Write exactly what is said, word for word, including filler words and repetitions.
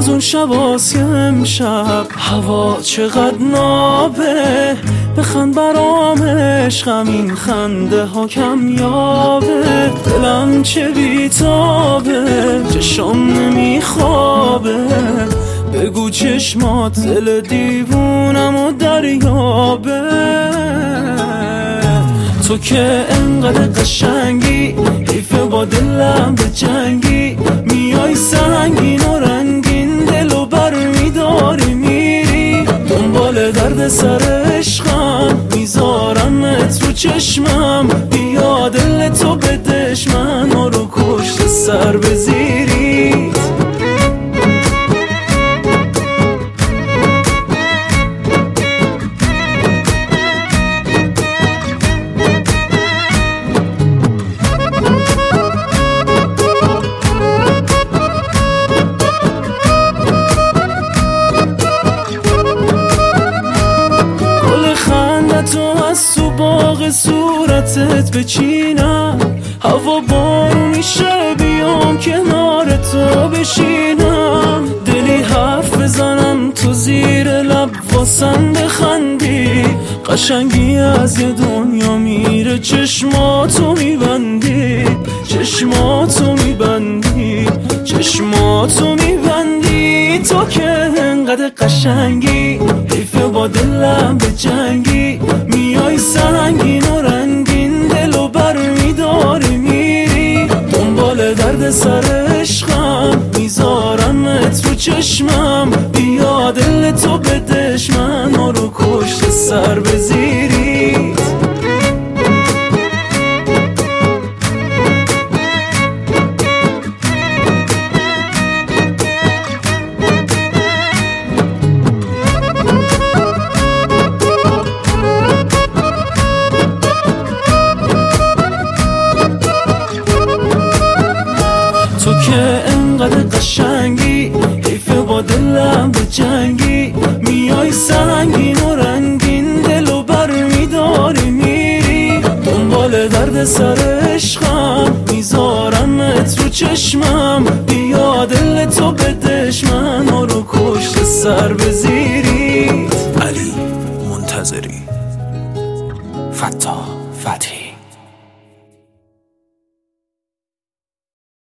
از اون شباست که امشب هوا چقدر نابه، بخند برام عشقم این خنده ها کمیابه. دلم چه بیتابه، چشم نمیخوابه، بگو چشمات دل دیوونم و دریابه. تو که انقدر قشنگی، حیفه با دلم به جنگی، میای سنگین و رنگین دلو بر میداری میری. دنبال درد سر عشقم، میذارمت رو چشمم، بیا دل تو بدش من رو کشت سر بزیری. تو از تو باغ صورتت بچینم، هوا بارونی شه بیام کنار تو بشینم. دلی حرف بزنم تو زیر لب واسم بخندی، قشنگی از یه دنیا میره چشماتو میبندی، چشماتو میبندی، چشماتو میبندی. تو که انقدر قشنگی، حیفه با دلم به جنگی، میای سنگین و رنگین دلو بر میداری میری. دنبال درد سر عشقم، میذارمت رو چشمم، بیا دل تو بدش من رو کشت سر بزیری. تو که انقدر قشنگی، حیفه با دلم به جنگی، میای سنگین و رنگین دلو بر میداری میری. دنبال درد سر عشقم، میذارمت رو چشمم، بیا دل تو بدش من رو کشت سر بزیری. علی منتظری، فتاح فتحی.